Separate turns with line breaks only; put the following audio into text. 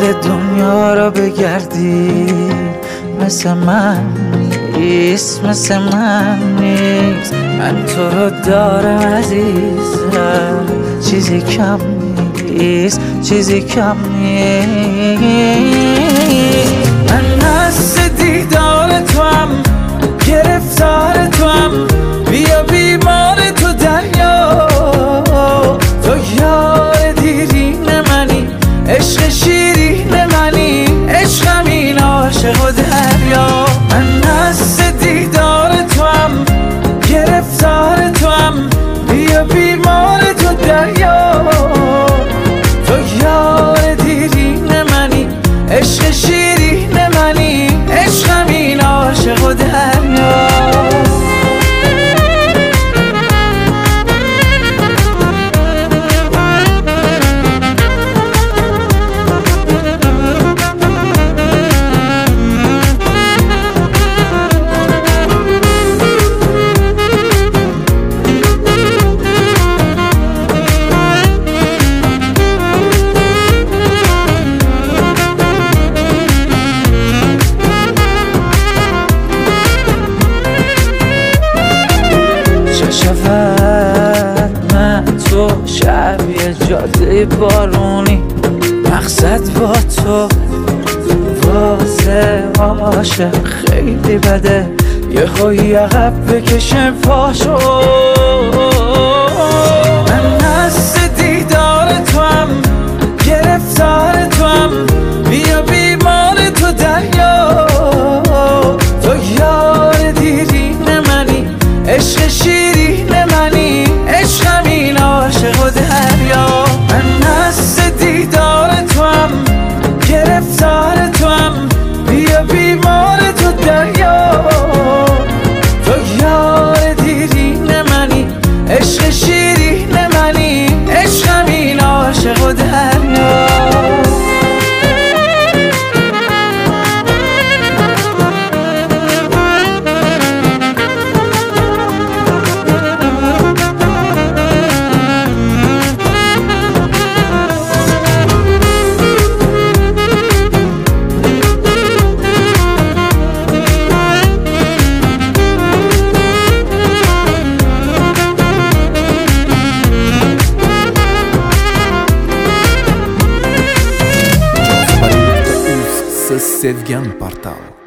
دنیا را بگردی مثل من نیست، مثل من نیست. من تو رو دارم عزیزم، چیزی کم نیست، چیزی کم نیست. من هست دیدار تو هم، گرفتار تو هم، بیا بیمار تو دریا. تو یار دیرین منی، عشق شیرین منی، عشقم این عاشق و دریا. من هست دیدار تو هم، گرفتار تو هم، بیا بیمار تو دریا. تو یار دیرین منی، عشق شیرین منی، عشقم این عاشق و دریا. من تو شبیه جاده بارونی، مقصد با تو واسه عاشق خیلی بده، یه خوی عقب بکشم پاشو. من هست دیدار تو هم، گرفتار تو هم، بیا بیمار تو دریا. تو یار دیرین منی، عشق شیرین منی، عشقم این عاشق و دریا. من هست دیدار تو هم، گرفتار تو هم، بیا بیمار تو دریا. تو یار دیرین منی، عشق شیرین منی، عشقم این عاشق و دریا.
Sevgen Portal.